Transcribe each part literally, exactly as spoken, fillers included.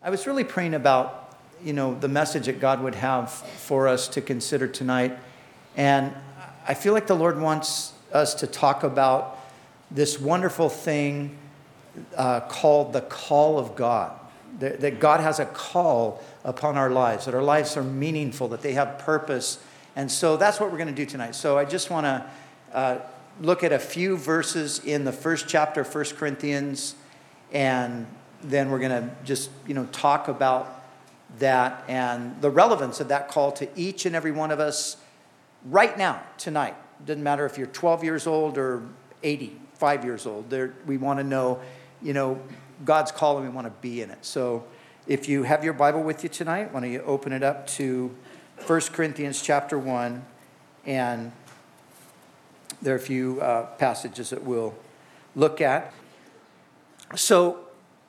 I was really praying about, you know, the message that God would have for us to consider tonight. And I feel like the Lord wants us to talk about this wonderful thing uh, called the call of God. That, that God has a call upon our lives, that our lives are meaningful, that they have purpose. And so that's what we're going to do tonight. So I just want to uh, look at a few verses in the first chapter of First Corinthians, and then we're going to just, you know, talk about that and the relevance of that call to each and every one of us right now, tonight. Doesn't matter if you're twelve years old or eighty-five years old. There, we want to know, you know, God's call, and we want to be in it. So if you have your Bible with you tonight, why don't you open it up to First Corinthians chapter one, and there are a few uh, passages that we'll look at. So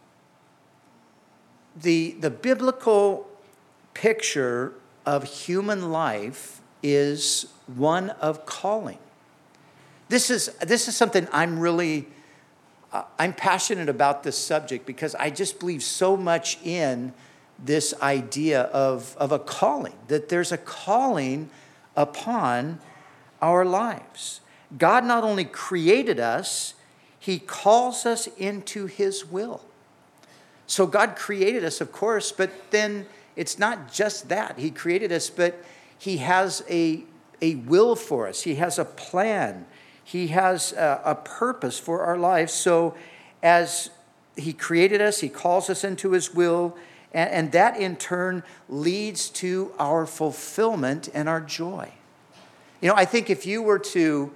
the, the biblical picture of human life is one of calling. This is, this is something I'm really... Uh, I'm passionate about this subject because I just believe so much in this idea of, of a calling, that there's a calling upon our lives. God not only created us, he calls us into his will. So God created us, of course, but then it's not just that. He created us, but he has a, a will for us. He has a plan. He has a, a purpose for our lives. So as he created us, he calls us into his will, and, and that in turn leads to our fulfillment and our joy. You know, I think if you were to,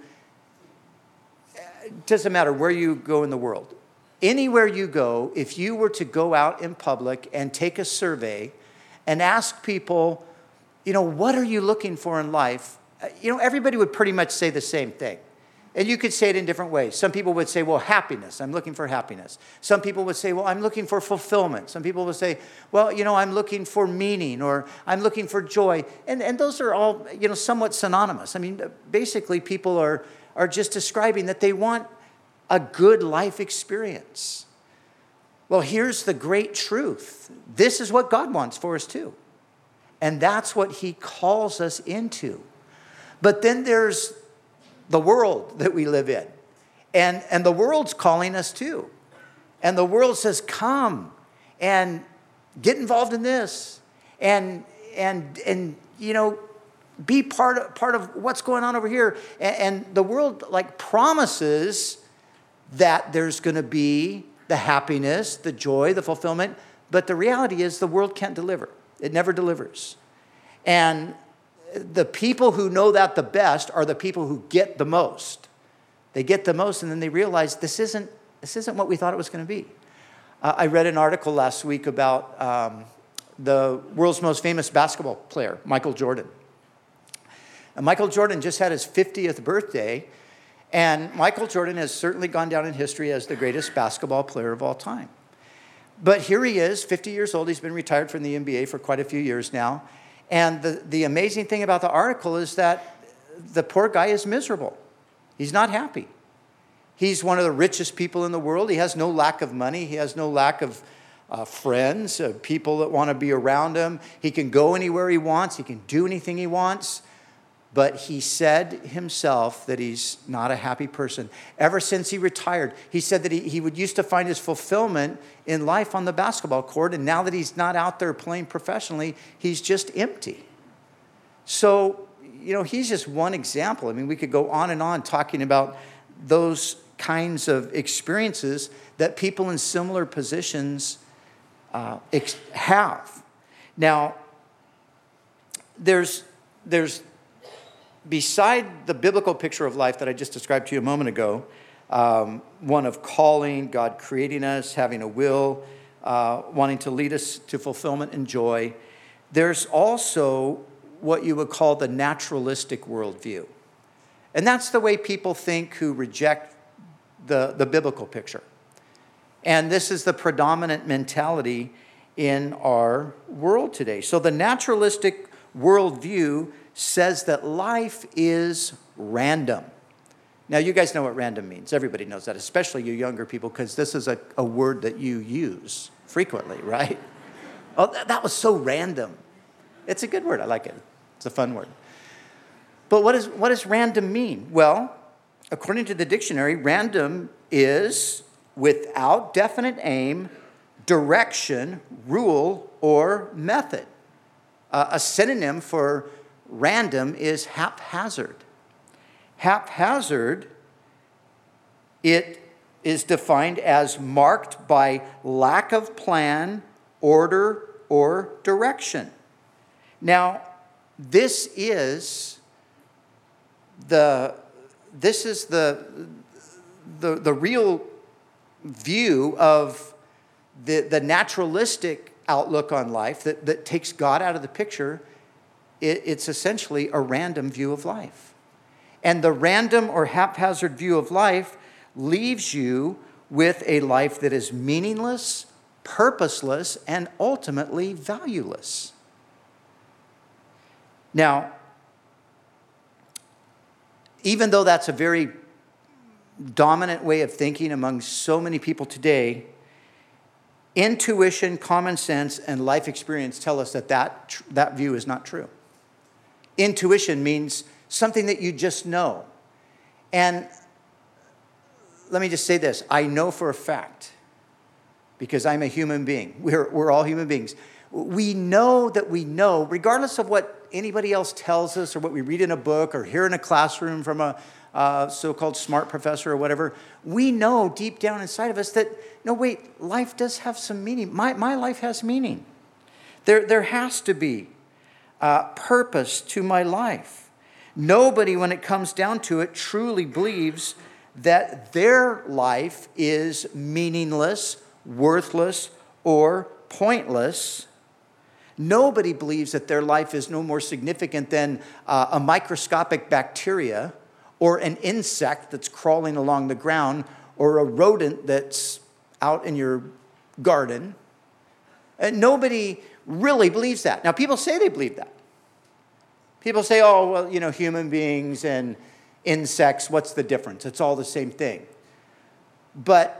it doesn't matter where you go in the world, anywhere you go, if you were to go out in public and take a survey and ask people, you know, what are you looking for in life? You know, everybody would pretty much say the same thing. And you could say it in different ways. Some people would say, well, happiness. I'm looking for happiness. Some people would say, well, I'm looking for fulfillment. Some people would say, well, you know, I'm looking for meaning, or I'm looking for joy. And and those are all, you know, somewhat synonymous. I mean, basically people are, are just describing that they want a good life experience. Well, here's the great truth. This is what God wants for us too. And that's what he calls us into. But then there's the world that we live in. And, and the world's calling us too. And the world says, come and get involved in this. And, and, and you know, be part of, part of what's going on over here. And, and the world like promises that there's going to be the happiness, the joy, the fulfillment. But the reality is the world can't deliver. It never delivers. And the people who know that the best are the people who get the most. They get the most, and then they realize this isn't this isn't what we thought it was going to be. Uh, I read an article last week about um, the world's most famous basketball player, Michael Jordan. And Michael Jordan just had his fiftieth birthday, and Michael Jordan has certainly gone down in history as the greatest basketball player of all time. But here he is, fifty years old. He's been retired from the N B A for quite a few years now. And the, the amazing thing about the article is that the poor guy is miserable. He's not happy. He's one of the richest people in the world. He has no lack of money. He has no lack of uh, friends, uh, people that want to be around him. He can go anywhere he wants. He can do anything he wants. But he said himself that he's not a happy person. Ever since he retired, he said that he, he would used to find his fulfillment in life on the basketball court. And now that he's not out there playing professionally, he's just empty. So, you know, he's just one example. I mean, we could go on and on talking about those kinds of experiences that people in similar positions uh, ex- have. Now, there's there's... beside the biblical picture of life that I just described to you a moment ago, um, one of calling, God creating us, having a will, uh, wanting to lead us to fulfillment and joy, there's also what you would call the naturalistic worldview. And that's the way people think who reject the, the biblical picture. And this is the predominant mentality in our world today. So the naturalistic worldview says that life is random. Now, you guys know what random means. Everybody knows that, especially you younger people, because this is a, a word that you use frequently, right? Oh, that, that was so random. It's a good word. I like it. It's a fun word. But what, is, what does random mean? Well, according to the dictionary, random is without definite aim, direction, rule, or method. Uh, a synonym for random is haphazard. Haphazard, it is defined as marked by lack of plan, order, or direction. Now, this is the this is the the, the real view of the, the naturalistic outlook on life that, that takes God out of the picture. It, it's essentially a random view of life. And the random or haphazard view of life leaves you with a life that is meaningless, purposeless, and ultimately valueless. Now, even though that's a very dominant way of thinking among so many people today, intuition, common sense, and life experience tell us that that, that view is not true. Intuition means something that you just know. And let me just say this. I know for a fact, because I'm a human being. We're, we're all human beings. We know that we know, regardless of what anybody else tells us or what we read in a book or hear in a classroom from a uh, so-called smart professor or whatever, we know deep down inside of us that, no, wait, life does have some meaning. My, my life has meaning. There, there has to be uh, purpose to my life. Nobody, when it comes down to it, truly believes that their life is meaningless, worthless, or pointless. Nobody believes that their life is no more significant than uh, a microscopic bacteria or an insect that's crawling along the ground or a rodent that's out in your garden. And nobody really believes that. Now, people say they believe that. People say, oh, well, you know, human beings and insects, what's the difference? It's all the same thing. But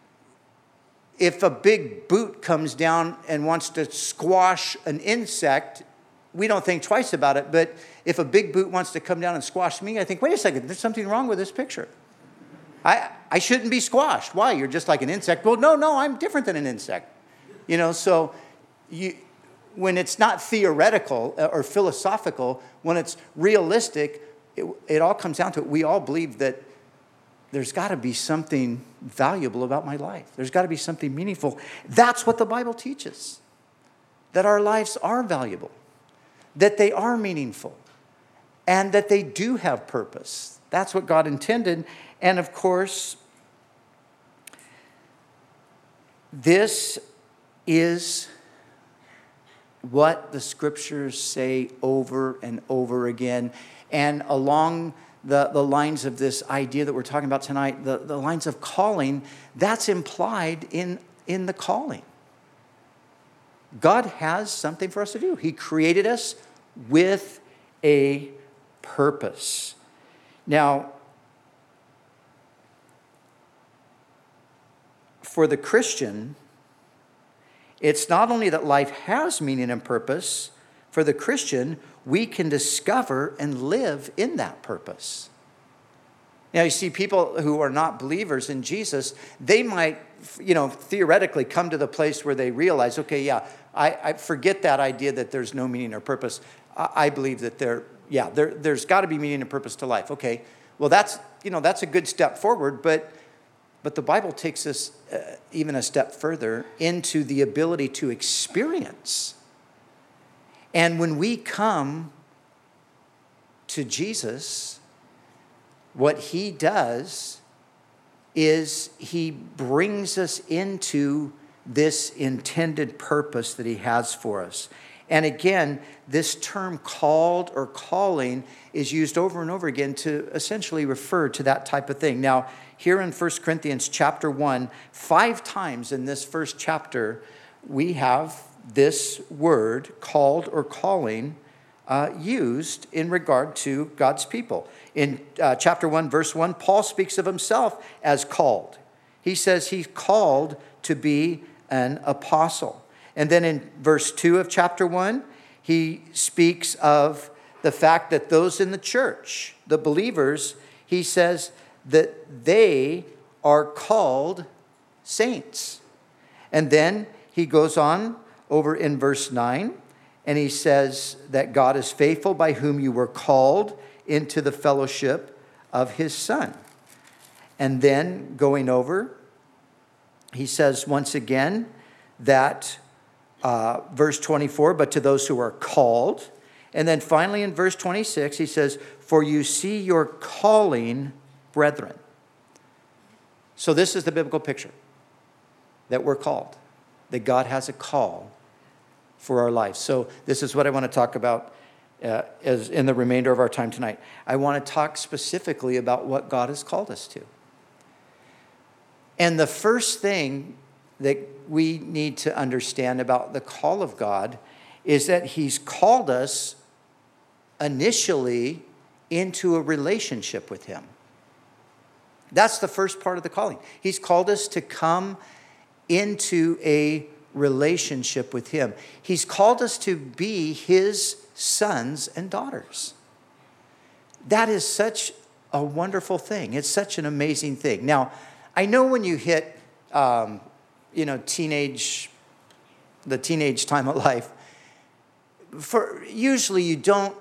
if a big boot comes down and wants to squash an insect, we don't think twice about it. But if a big boot wants to come down and squash me, I think, wait a second, there's something wrong with this picture. I, I shouldn't be squashed. Why? You're just like an insect. Well, no, no, I'm different than an insect. You know, so you, when it's not theoretical or philosophical, when it's realistic, it, it all comes down to it. We all believe that there's got to be something valuable about my life. There's got to be something meaningful. That's what the Bible teaches, that our lives are valuable, that they are meaningful, and that they do have purpose. That's what God intended. And of course, this is what the scriptures say over and over again. And along the, the lines of this idea that we're talking about tonight, the, the lines of calling, that's implied in, in the calling. God has something for us to do. He created us with a purpose. Now, for the Christian, it's not only that life has meaning and purpose. For the Christian, we can discover and live in that purpose. Now, you see, people who are not believers in Jesus, they might, you know, theoretically come to the place where they realize, okay, yeah, I, I forget that idea that there's no meaning or purpose. I, I believe that there, yeah, there, there's got to be meaning and purpose to life. Okay, well, that's, you know, that's a good step forward, but But the Bible takes us uh, even a step further into the ability to experience. And when we come to Jesus, what he does is he brings us into this intended purpose that he has for us. And again, this term called or calling is used over and over again to essentially refer to that type of thing. Now, here in First Corinthians chapter one, five times in this first chapter, we have this word, called or calling, uh, used in regard to God's people. In uh, chapter one, verse one, Paul speaks of himself as called. He says he's called to be an apostle. And then in verse two of chapter one, he speaks of the fact that those in the church, the believers, he says that they are called saints. And then he goes on over in verse nine, and he says that God is faithful, by whom you were called into the fellowship of his Son. And then going over, he says once again that uh, verse twenty-four, but to those who are called. And then finally in verse twenty-six, he says, for you see your calling, brethren. So this is the biblical picture, that we're called, that God has a call for our life. So this is what I want to talk about uh, as in the remainder of our time tonight. I want to talk specifically about what God has called us to. And the first thing that we need to understand about the call of God is that he's called us initially into a relationship with him. That's the first part of the calling. He's called us to come into a relationship with him. He's called us to be his sons and daughters. That is such a wonderful thing. It's such an amazing thing. Now, I know when you hit, um, you know, teenage, the teenage time of life, for usually you don't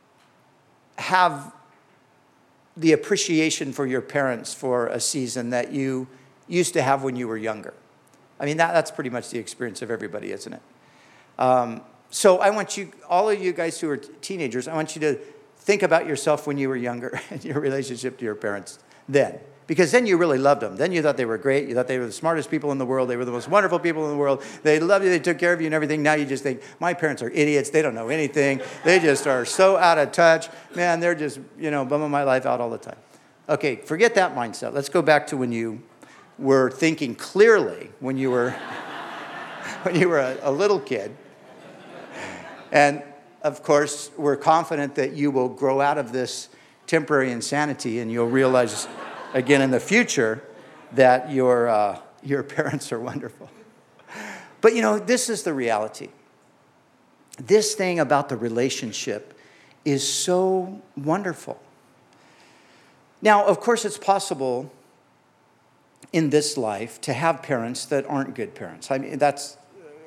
have the appreciation for your parents for a season that you used to have when you were younger. I mean, that, that's pretty much the experience of everybody, isn't it? Um, so I want you, all of you guys who are teenagers, I want you to think about yourself when you were younger and your relationship to your parents then. Because then you really loved them. Then you thought they were great. You thought they were the smartest people in the world. They were the most wonderful people in the world. They loved you. They took care of you and everything. Now you just think, my parents are idiots. They don't know anything. They just are so out of touch. Man, they're just, you know, bumming my life out all the time. Okay, forget that mindset. Let's go back to when you were thinking clearly, when you were, when you were a, a little kid. And, of course, we're confident that you will grow out of this temporary insanity and you'll realize again in the future that your uh, your parents are wonderful. But you know, this is the reality. This thing about the relationship is so wonderful. Now, of course, it's possible in this life to have parents that aren't good parents. I mean, that's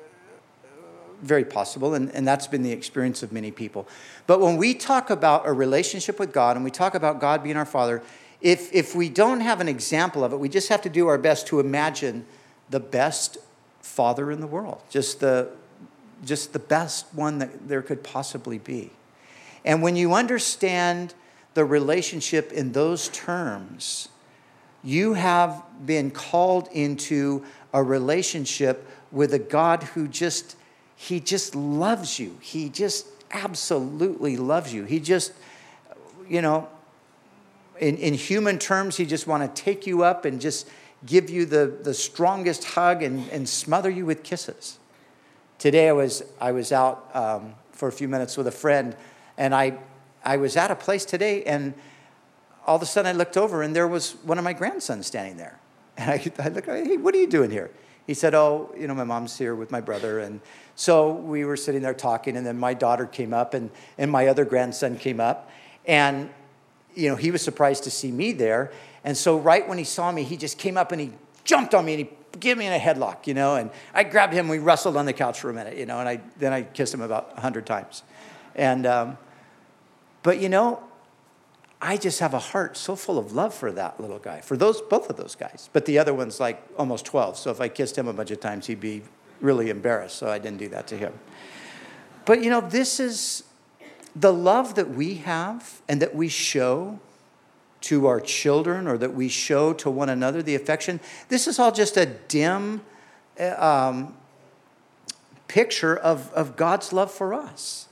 very possible, and, and that's been the experience of many people. But when we talk about a relationship with God, and we talk about God being our Father, If if we don't have an example of it, we just have to do our best to imagine the best father in the world, just the just the best one that there could possibly be. And when you understand the relationship in those terms, you have been called into a relationship with a God who just, he just loves you. He just absolutely loves you. He just, you know, In, in human terms, he just want to take you up and just give you the, the strongest hug and, and smother you with kisses. Today I was I was out um, for a few minutes with a friend, and I I was at a place today, and all of a sudden I looked over, and there was one of my grandsons standing there. And I, I looked, hey, what are you doing here? He said, oh, you know, my mom's here with my brother. And so we were sitting there talking, and then my daughter came up, and, and my other grandson came up, and you know, he was surprised to see me there. And so right when he saw me, he just came up and he jumped on me and he gave me in a headlock, you know, and I grabbed him. We wrestled on the couch for a minute, you know, and I then I kissed him about a hundred times. And, um, but, you know, I just have a heart so full of love for that little guy, for those, both of those guys. But the other one's like almost twelve. So if I kissed him a bunch of times, he'd be really embarrassed. So I didn't do that to him. But, you know, this is the love that we have and that we show to our children, or that we show to one another, the affection, this is all just a dim um, picture of, of God's love for us.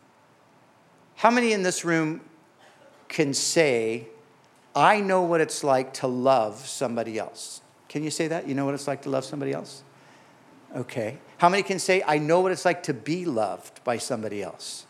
How many in this room can say, I know what it's like to love somebody else? Can you say that? You know what it's like to love somebody else? Okay. How many can say, I know what it's like to be loved by somebody else?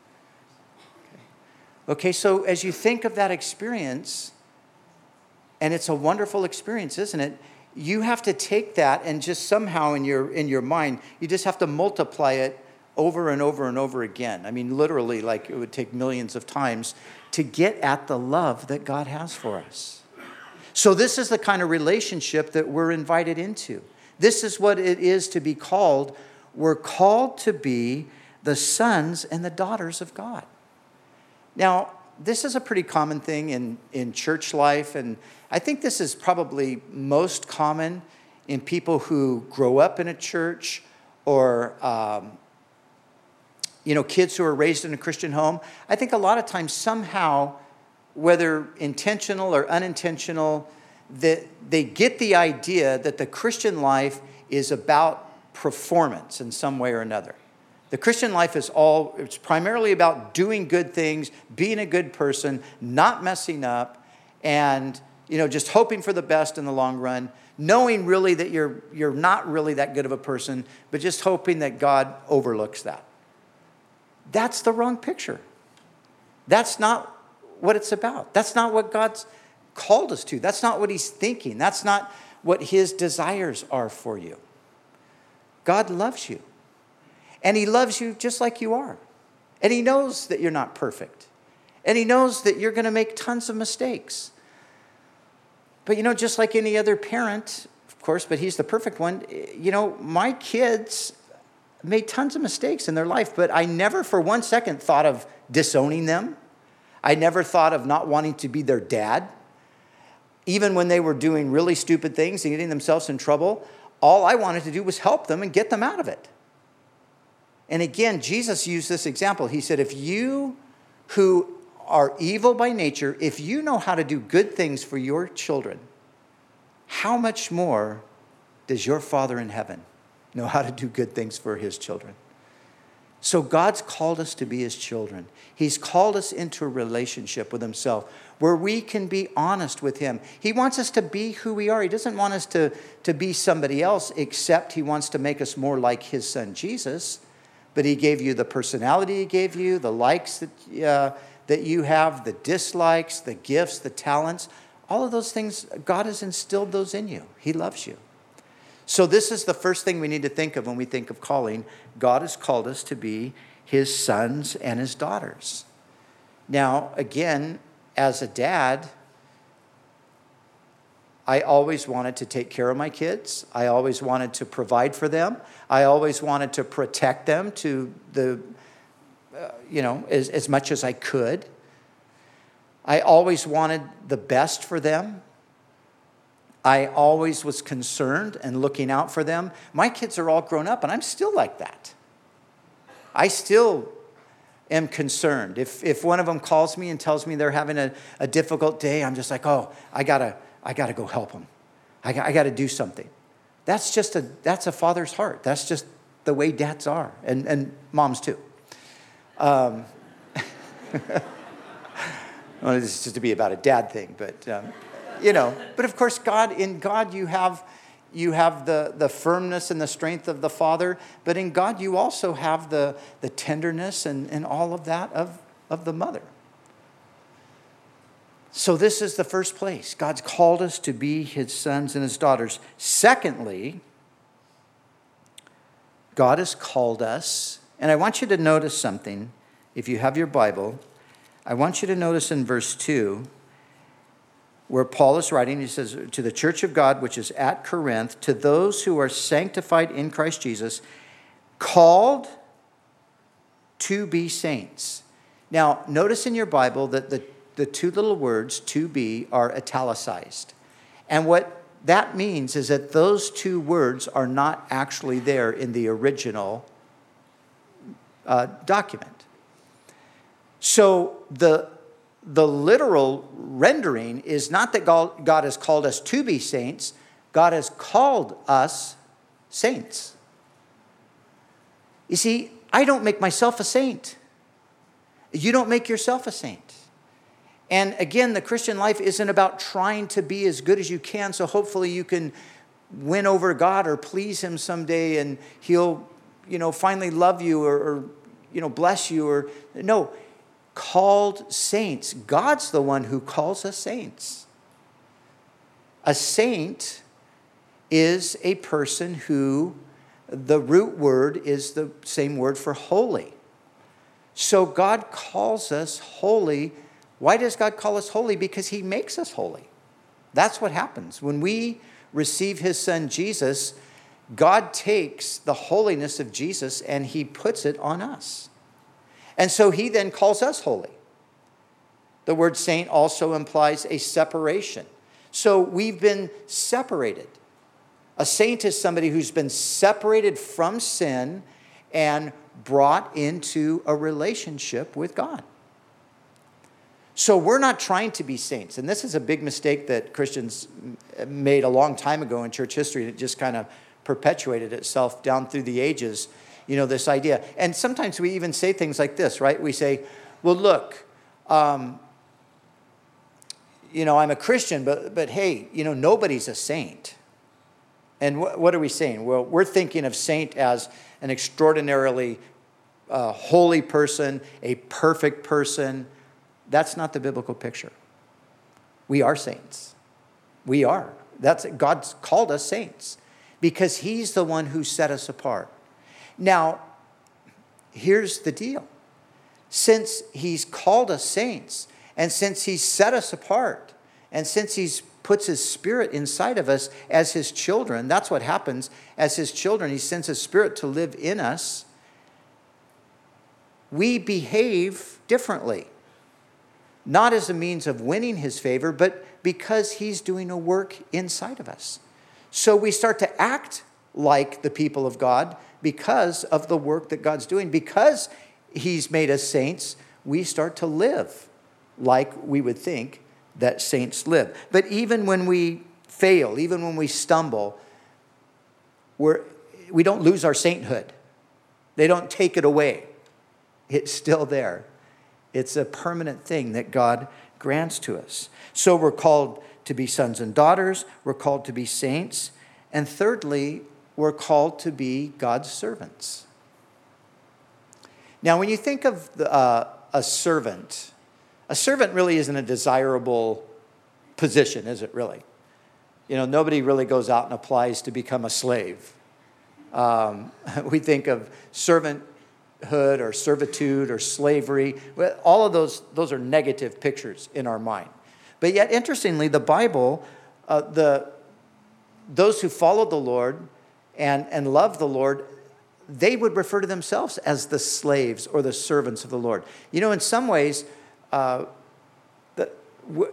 Okay, so as you think of that experience, and it's a wonderful experience, isn't it? you have to take that and just somehow in your in your mind, you just have to multiply it over and over and over again. I mean, literally, like it would take millions of times to get at the love that God has for us. So this is the kind of relationship that we're invited into. This is what it is to be called. We're called to be the sons and the daughters of God. Now, this is a pretty common thing in, in church life, and I think this is probably most common in people who grow up in a church or um, you know, kids who are raised in a Christian home. I think a lot of times somehow, whether intentional or unintentional, that they get the idea that the Christian life is about performance in some way or another. The Christian life is all, it's primarily about doing good things, being a good person, not messing up, and, you know, just hoping for the best in the long run, knowing really that you're you're not really that good of a person, but just hoping that God overlooks that. That's the wrong picture. That's not what it's about. That's not what God's called us to. That's not what he's thinking. That's not what his desires are for you. God loves you. And he loves you just like you are. And he knows that you're not perfect. And he knows that you're going to make tons of mistakes. But, you know, just like any other parent, of course, but he's the perfect one. You know, my kids made tons of mistakes in their life, but I never for one second thought of disowning them. I never thought of not wanting to be their dad. Even when they were doing really stupid things and getting themselves in trouble, all I wanted to do was help them and get them out of it. And again, Jesus used this example. He said, if you who are evil by nature, if you know how to do good things for your children, how much more does your Father in heaven know how to do good things for his children? So God's called us to be his children. He's called us into a relationship with himself where we can be honest with him. He wants us to be who we are. He doesn't want us to, to be somebody else, except he wants to make us more like his son, Jesus. But he gave you the personality he gave you, the likes that, uh, that you have, the dislikes, the gifts, the talents. All of those things, God has instilled those in you. He loves you. So this is the first thing we need to think of when we think of calling. God has called us to be his sons and his daughters. Now, again, as a dad, I always wanted to take care of my kids. I always wanted to provide for them. I always wanted to protect them to the, uh, you know, as, as much as I could. I always wanted the best for them. I always was concerned and looking out for them. My kids are all grown up, and I'm still like that. I still am concerned. If if one of them calls me and tells me they're having a, a difficult day, I'm just like, oh, I gotta I gotta go help them. I, I gotta do something. That's just a that's a father's heart. That's just the way dads are, and and moms too. Um, well, this is just to be about a dad thing, but. Um, You know, but of course, God, in God, you have you have the, the firmness and the strength of the father, but in God, you also have the, the tenderness and, and all of that of, of the mother. So this is the first place. God's called us to be his sons and his daughters. Secondly, God has called us, and I want you to notice something. If you have your Bible, I want you to notice in verse two, where Paul is writing, he says, to the church of God, which is at Corinth, to those who are sanctified in Christ Jesus, called to be saints. Now, notice in your Bible that the, the two little words, to be, are italicized. And what that means is that those two words are not actually there in the original uh, document. So the The literal rendering is not that God has called us to be saints. God has called us saints. You see, I don't make myself a saint. You don't make yourself a saint. And again, the Christian life isn't about trying to be as good as you can, so hopefully you can win over God or please him someday and he'll, you know, finally love you or, or you know, bless you. Or no. Called saints. God's the one who calls us saints. A saint is a person who, the root word is the same word for holy. So God calls us holy. Why does God call us holy? Because he makes us holy. That's what happens. When we receive his son Jesus, God takes the holiness of Jesus and he puts it on us. And so he then calls us holy. The word saint also implies a separation. So we've been separated. A saint is somebody who's been separated from sin and brought into a relationship with God. So we're not trying to be saints. And this is a big mistake that Christians made a long time ago in church history. And it just kind of perpetuated itself down through the ages, you know, this idea. And sometimes we even say things like this, right? We say, well, look, um, you know, I'm a Christian, but, but hey, you know, nobody's a saint. And wh- what are we saying? Well, we're thinking of saint as an extraordinarily uh, holy person, a perfect person. That's not the biblical picture. We are saints. We are. That's God's called us saints because he's the one who set us apart. Now, here's the deal. Since he's called us saints, and since he's set us apart, and since he's puts his spirit inside of us as his children, that's what happens as his children. He sends his spirit to live in us. We behave differently. Not as a means of winning his favor, but because he's doing a work inside of us. So we start to act like the people of God because of the work that God's doing. Because he's made us saints, we start to live like we would think that saints live. But even when we fail, even when we stumble, we're, we don't lose our sainthood. They don't take it away. It's still there. It's a permanent thing that God grants to us. So we're called to be sons and daughters. We're called to be saints. And thirdly, we're called to be God's servants. Now, when you think of the, uh, a servant, a servant really isn't a desirable position, is it really? You know, nobody really goes out and applies to become a slave. Um, we think of servanthood or servitude or slavery. All of those, those are negative pictures in our mind. But yet, interestingly, the Bible, uh, the those who followed the Lord and, and loved the Lord, they would refer to themselves as the slaves or the servants of the Lord. You know, in some ways, uh, the, w-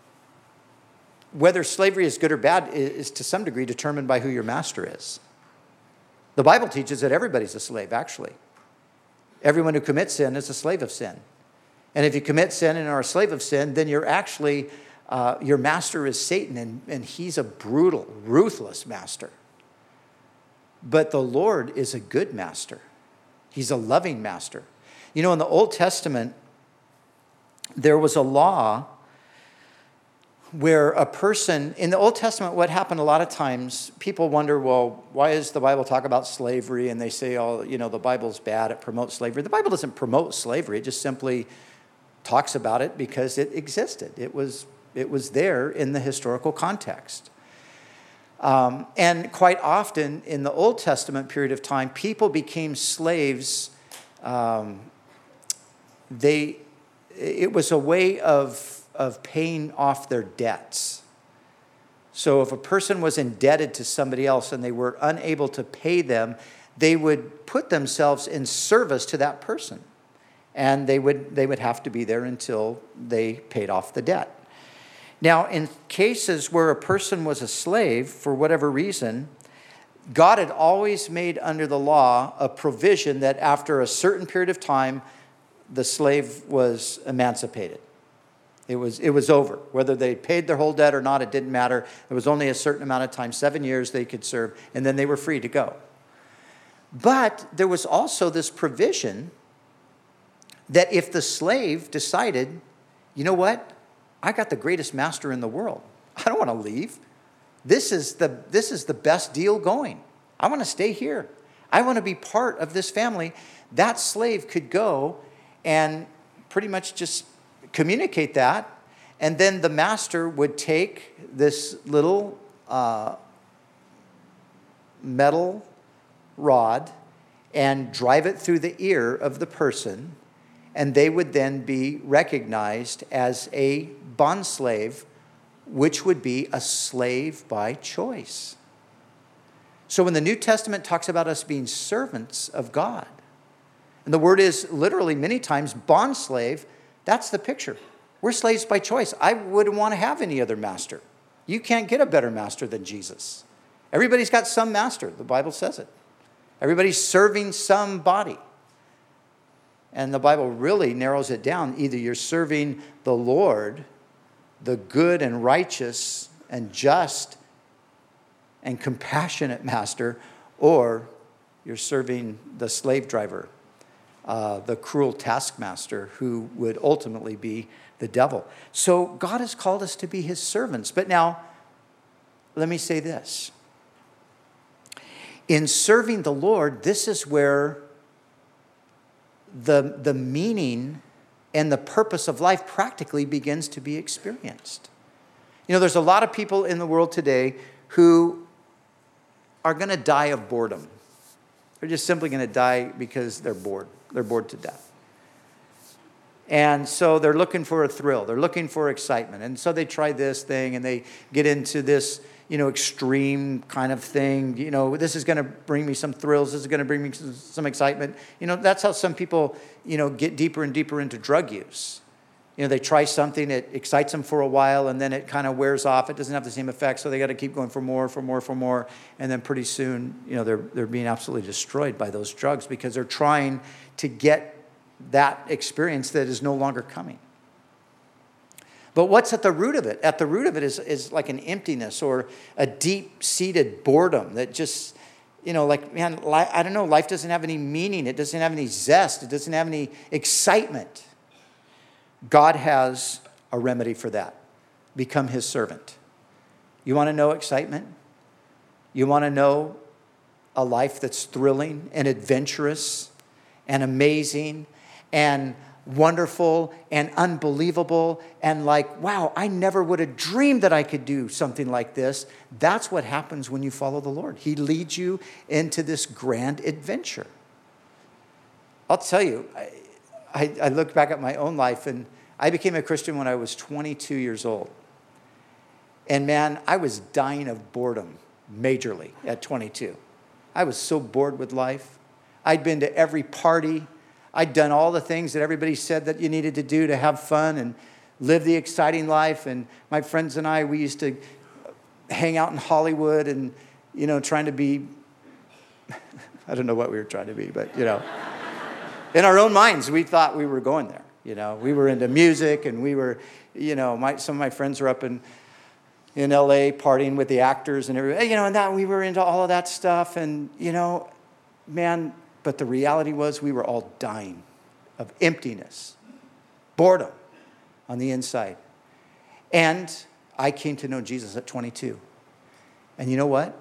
whether slavery is good or bad is, is to some degree determined by who your master is. The Bible teaches that everybody's a slave, actually. Everyone who commits sin is a slave of sin. And if you commit sin and are a slave of sin, then you're actually, uh, your master is Satan, and, and he's a brutal, ruthless master. But the Lord is a good master. He's a loving master. You know, in the Old Testament, there was a law where a person, in the Old Testament, what happened a lot of times, people wonder, well, why does the Bible talk about slavery? And they say, oh, you know, the Bible's bad, it promotes slavery. The Bible doesn't promote slavery, it just simply talks about it because it existed. It was, it was there in the historical context. Um, and quite often in the Old Testament period of time, people became slaves. Um, they, it was a way of, of paying off their debts. So if a person was indebted to somebody else and they were unable to pay them, they would put themselves in service to that person. And they would, they would have to be there until they paid off the debt. Now, in cases where a person was a slave, for whatever reason, God had always made under the law a provision that after a certain period of time, the slave was emancipated. It was, it was over. Whether they paid their whole debt or not, it didn't matter. There was only a certain amount of time, seven years they could serve, and then they were free to go. But there was also this provision that if the slave decided, you know what? I got the greatest master in the world. I don't want to leave. This is the, this is the best deal going. I want to stay here. I want to be part of this family. That slave could go and pretty much just communicate that. And then the master would take this little uh, metal rod and drive it through the ear of the person, and they would then be recognized as a bondslave, which would be a slave by choice. So when the New Testament talks about us being servants of God, and the word is literally many times bondslave, that's the picture. We're slaves by choice. I wouldn't want to have any other master. You can't get a better master than Jesus. Everybody's got some master. The Bible says it. Everybody's serving somebody. And the Bible really narrows it down. Either you're serving the Lord, the good and righteous and just and compassionate master, or you're serving the slave driver, uh, the cruel taskmaster who would ultimately be the devil. So God has called us to be his servants. But now, let me say this. In serving the Lord, this is where the, the meaning and the purpose of life practically begins to be experienced. You know, there's a lot of people in the world today who are going to die of boredom. They're just simply going to die because they're bored. They're bored to death. And so they're looking for a thrill. They're looking for excitement. And so they try this thing and they get into this, you know, extreme kind of thing. You know, this is going to bring me some thrills. This is going to bring me some, some excitement. You know, that's how some people, you know, get deeper and deeper into drug use. You know, they try something, it excites them for a while, and then it kind of wears off. It doesn't have the same effect, so they got to keep going for more, for more, for more. And then pretty soon, you know, they're they're being absolutely destroyed by those drugs because they're trying to get that experience that is no longer coming. But what's at the root of it? At the root of it is, is like an emptiness or a deep-seated boredom that just, you know, like, man, li- I don't know, life doesn't have any meaning. It doesn't have any zest. It doesn't have any excitement. God has a remedy for that. Become his servant. You want to know excitement? You want to know a life that's thrilling and adventurous and amazing and wonderful and unbelievable and like, wow, I never would have dreamed that I could do something like this. That's what happens when you follow the Lord. He leads you into this grand adventure. I'll tell you, I, I, I look back at my own life, and I became a Christian when I was twenty-two years old. And man, I was dying of boredom majorly at twenty-two. I was so bored with life. I'd been to every party. I'd done all the things that everybody said that you needed to do to have fun and live the exciting life. And my friends and I, we used to hang out in Hollywood and, you know, trying to be, I don't know what we were trying to be, but, you know, in our own minds, we thought we were going there. You know, we were into music, and we were, you know, my, some of my friends were up in, in L A partying with the actors and everything, you know, and that we were into all of that stuff. And, you know, man, but the reality was we were all dying of emptiness, boredom on the inside. And I came to know Jesus at twenty-two. And you know what?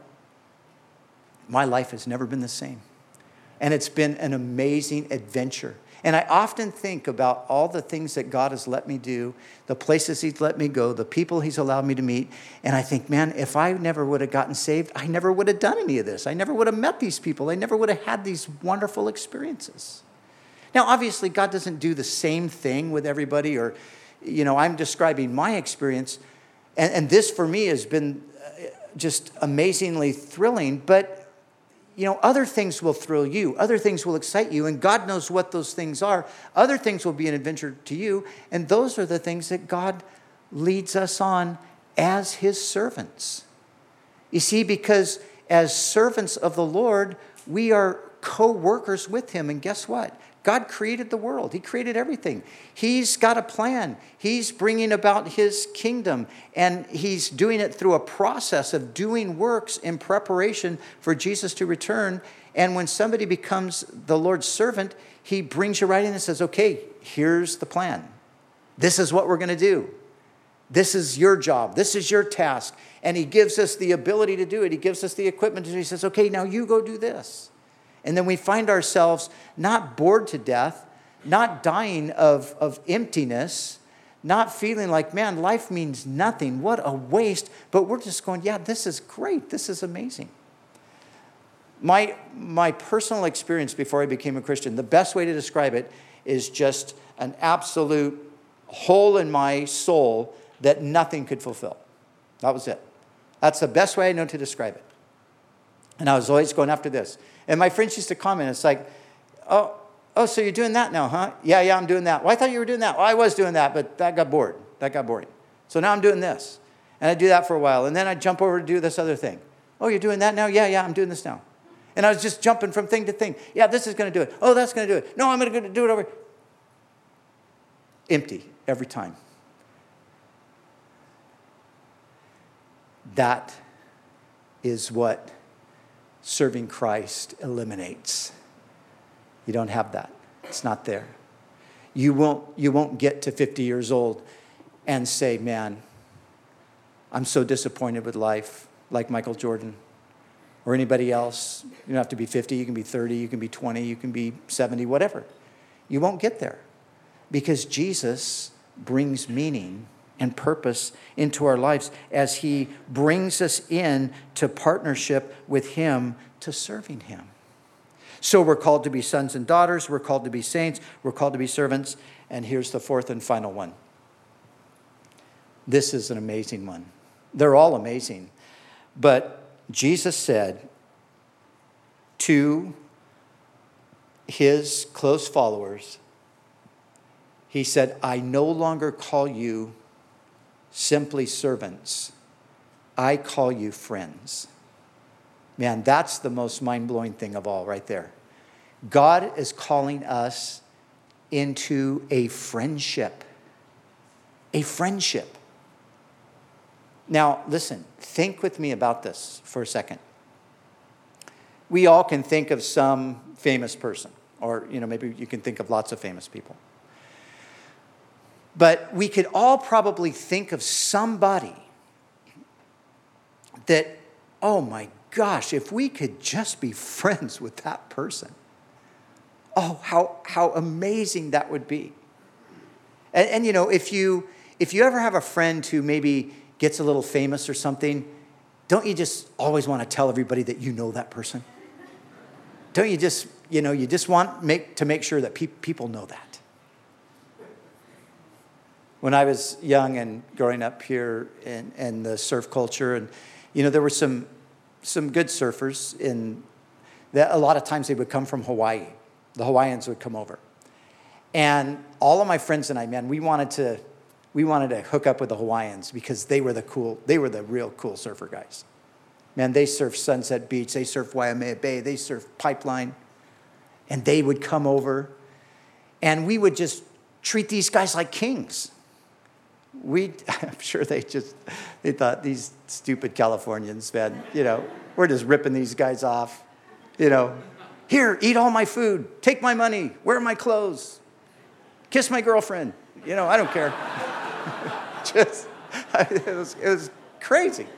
My life has never been the same. And it's been an amazing adventure. And I often think about all the things that God has let me do, the places he's let me go, the people he's allowed me to meet. And I think, man, if I never would have gotten saved, I never would have done any of this. I never would have met these people. I never would have had these wonderful experiences. Now, obviously, God doesn't do the same thing with everybody, or, you know, I'm describing my experience. And, and this for me has been just amazingly thrilling, but you know, other things will thrill you. Other things will excite you. And God knows what those things are. Other things will be an adventure to you. And those are the things that God leads us on as his servants. You see, because as servants of the Lord, we are co-workers with him. And guess what? God created the world. He created everything. He's got a plan. He's bringing about his kingdom. And he's doing it through a process of doing works in preparation for Jesus to return. And when somebody becomes the Lord's servant, he brings you right in and says, okay, here's the plan. This is what we're going to do. This is your job. This is your task. And he gives us the ability to do it. He gives us the equipment to do it. He says, okay, now you go do this. And then we find ourselves not bored to death, not dying of, of emptiness, not feeling like, man, life means nothing. What a waste. But we're just going, yeah, this is great. This is amazing. My, my personal experience before I became a Christian, the best way to describe it is just an absolute hole in my soul that nothing could fulfill. That was it. That's the best way I know to describe it. And I was always going after this. And my friends used to comment, it's like, oh, oh, so you're doing that now, huh? Yeah, yeah, I'm doing that. Well, I thought you were doing that. Well, I was doing that, but that got bored. That got boring. So now I'm doing this. And I do that for a while. And then I jump over to do this other thing. Oh, you're doing that now? Yeah, yeah, I'm doing this now. And I was just jumping from thing to thing. Yeah, this is going to do it. Oh, that's going to do it. No, I'm going to do it over. Empty every time. That is what serving Christ eliminates. You don't have that. It's not there. You won't, you won't get to fifty years old and say, man, I'm so disappointed with life, like Michael Jordan or anybody else. You don't have to be fifty. You can be thirty. You can be twenty. You can be seventy, whatever. You won't get there because Jesus brings meaning and purpose into our lives as he brings us in to partnership with him, to serving him. So we're called to be sons and daughters. We're called to be saints. We're called to be servants. And here's the fourth and final one. This is an amazing one. They're all amazing. But Jesus said to his close followers, he said, I no longer call you simply servants. I call you friends. Man, that's the most mind-blowing thing of all right there. God is calling us into a friendship. A friendship. Now, listen, think with me about this for a second. We all can think of some famous person, or, you know, maybe you can think of lots of famous people. But we could all probably think of somebody that, oh my gosh, if we could just be friends with that person. Oh, how, how amazing that would be. And, and you know, if you if you ever have a friend who maybe gets a little famous or something, don't you just always want to tell everybody that you know that person? Don't you just, you know, you just want make, to make sure that pe- people know that? When I was young and growing up here in, in the surf culture, and, you know, there were some some good surfers in that. A lot of times they would come from Hawaii. The Hawaiians would come over. And all of my friends and I, man, we wanted to we wanted to hook up with the Hawaiians because they were the cool, they were the real cool surfer guys. Man, they surfed Sunset Beach, they surfed Waimea Bay, they surfed Pipeline, and they would come over, and we would just treat these guys like kings. We, I'm sure they just, they thought, these stupid Californians, man, you know, we're just ripping these guys off, you know. Here, eat all my food, take my money, wear my clothes, kiss my girlfriend. You know, I don't care. just, it was, it was crazy.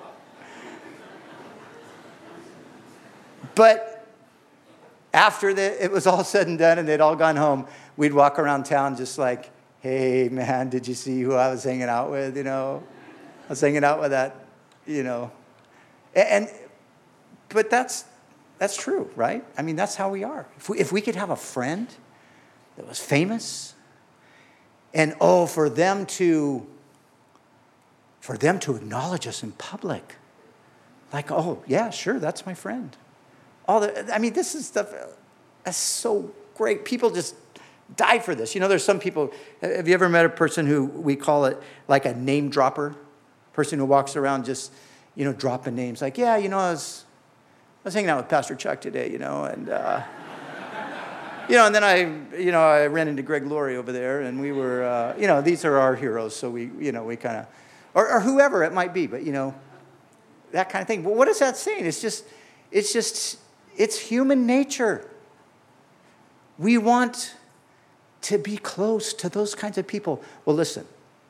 But after the, it was all said and done and they'd all gone home, we'd walk around town just like, hey, man, did you see who I was hanging out with, you know? I was hanging out with that, you know. And, and but that's that's true, right? I mean, that's how we are. If we, if we could have a friend that was famous, and oh, for them to, for them to acknowledge us in public. Like, oh, yeah, sure, that's my friend. All the, I mean, this is stuff that's so great. People just die for this. You know, there's some people, have you ever met a person who we call it like a name dropper? Person who walks around just, you know, dropping names. Like, yeah, you know, I was, I was hanging out with Pastor Chuck today, you know, and, uh, you know, and then I, you know, I ran into Greg Laurie over there, and we were, uh, you know, these are our heroes, so we, you know, we kind of, or, or whoever it might be, but, you know, that kind of thing. But what is that saying? It's just, it's just, it's human nature. We want to be close to those kinds of people. Well, listen,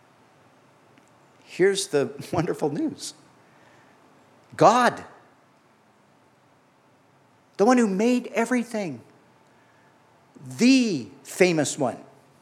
here's the wonderful news. God, the one who made everything, the famous one.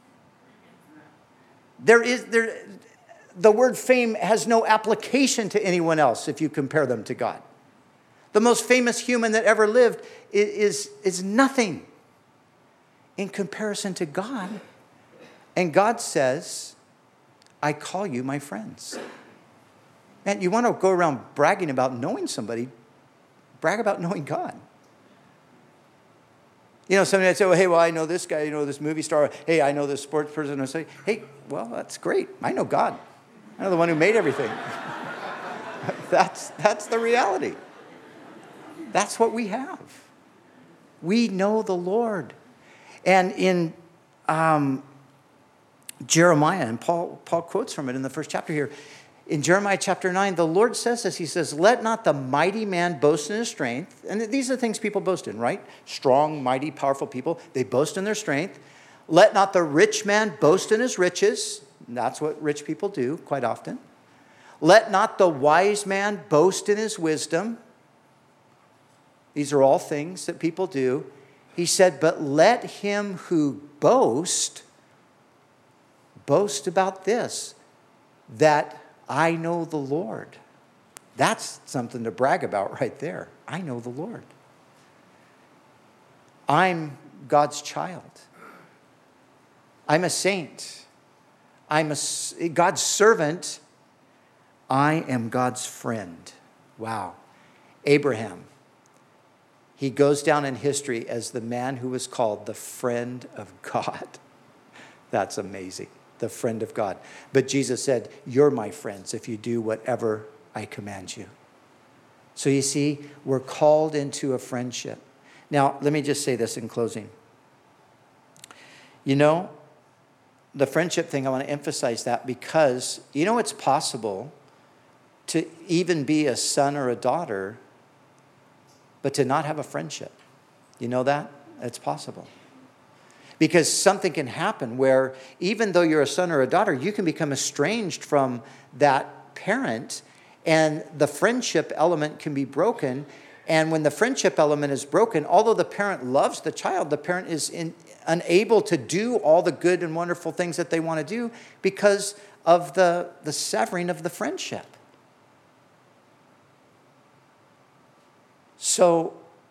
There is there the word fame has no application to anyone else if you compare them to God. The most famous human that ever lived is, is nothing in comparison to God. And God says, I call you my friends. And you want to go around bragging about knowing somebody, brag about knowing God. You know, somebody might say, well, hey, well, I know this guy, you know, this movie star. Hey, I know this sports person. I say, hey, well, that's great. I know God. I know the one who made everything. that's, that's the reality. That's what we have. We know the Lord. And in um, Jeremiah, and Paul, Paul quotes from it in the first chapter here, in Jeremiah chapter nine, the Lord says this. He says, let not the mighty man boast in his strength. And these are the things people boast in, right? Strong, mighty, powerful people. They boast in their strength. Let not the rich man boast in his riches. That's what rich people do quite often. Let not the wise man boast in his wisdom. These are all things that people do. He said, but let him who boast, boast about this, that I know the Lord. That's something to brag about right there. I know the Lord. I'm God's child. I'm a saint. I'm a God's servant. I am God's friend. Wow. Abraham. He goes down in history as the man who was called the friend of God. That's amazing. The friend of God. But Jesus said, you're my friends if you do whatever I command you. So you see, we're called into a friendship. Now, let me just say this in closing. You know, the friendship thing, I want to emphasize that because, you know, it's possible to even be a son or a daughter, but to not have a friendship. You know that? It's possible. Because something can happen where even though you're a son or a daughter, you can become estranged from that parent, and the friendship element can be broken. And when the friendship element is broken, although the parent loves the child, the parent is in, unable to do all the good and wonderful things that they want to do because of the, the severing of the friendship. So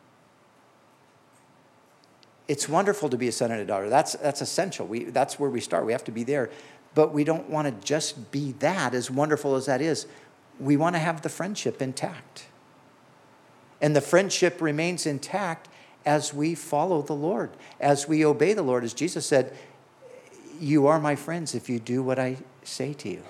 it's wonderful to be a son and a daughter. That's, that's essential. We, that's where we start. We have to be there. But we don't want to just be that, as wonderful as that is. We want to have the friendship intact. And the friendship remains intact as we follow the Lord, as we obey the Lord. As Jesus said, you are my friends if you do what I say to you.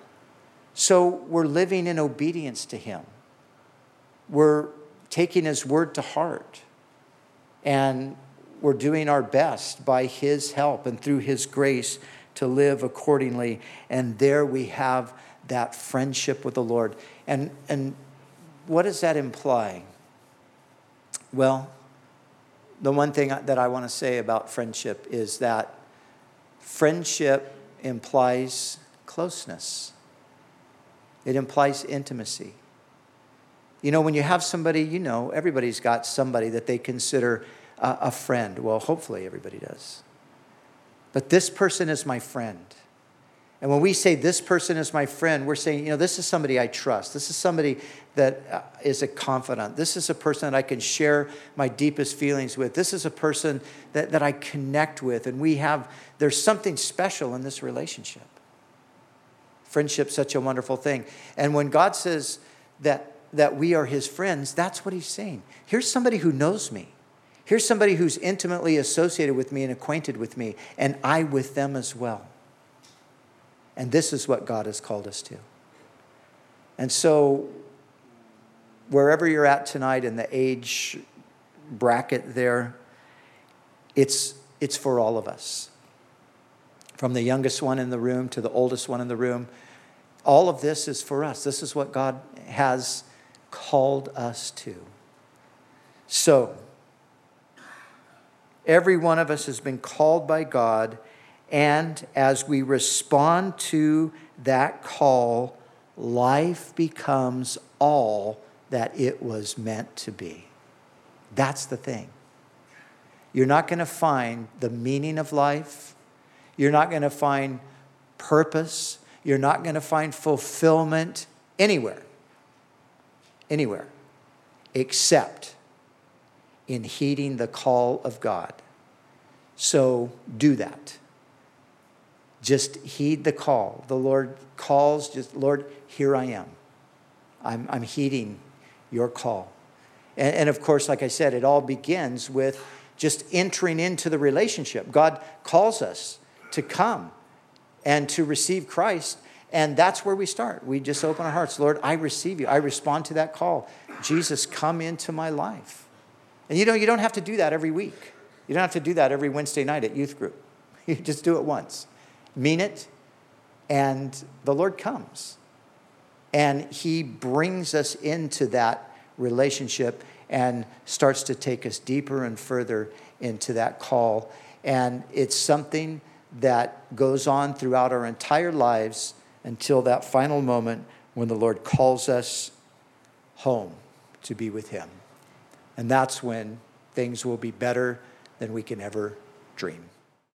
So we're living in obedience to him. We're taking his word to heart. And we're doing our best by his help and through his grace to live accordingly. And there we have that friendship with the Lord. And, and what does that imply? Well, the one thing that I want to say about friendship is that friendship implies closeness. It implies intimacy. You know, when you have somebody, you know, everybody's got somebody that they consider a, a friend. Well, hopefully everybody does. But this person is my friend. And when we say this person is my friend, we're saying, you know, this is somebody I trust. This is somebody that is a confidant. This is a person that I can share my deepest feelings with. This is a person that, that I connect with. And we have, there's something special in this relationship. Friendship's such a wonderful thing. And when God says that, that we are his friends, that's what he's saying. Here's somebody who knows me. Here's somebody who's intimately associated with me and acquainted with me, and I with them as well. And this is what God has called us to. And so, wherever you're at tonight in the age bracket there, it's, it's for all of us. From the youngest one in the room to the oldest one in the room, all of this is for us. This is what God has called us to. So, every one of us has been called by God, and as we respond to that call, life becomes all that it was meant to be. That's the thing. You're not going to find the meaning of life. You're not going to find purpose. You're not going to find fulfillment anywhere. Anywhere. except in heeding the call of God. So do that. Just heed the call. The Lord calls, just, Lord, here I am. I'm, I'm heeding your call. And, and of course, like I said, it all begins with just entering into the relationship. God calls us to come and to receive Christ. And that's where we start. We just open our hearts. Lord, I receive you. I respond to that call. Jesus, come into my life. And you know, you don't have to do that every week. You don't have to do that every Wednesday night at youth group. You just do it once. Mean it, and the Lord comes. And he brings us into that relationship and starts to take us deeper and further into that call. And it's something that goes on throughout our entire lives until that final moment when the Lord calls us home to be with him. And that's when things will be better than we can ever dream.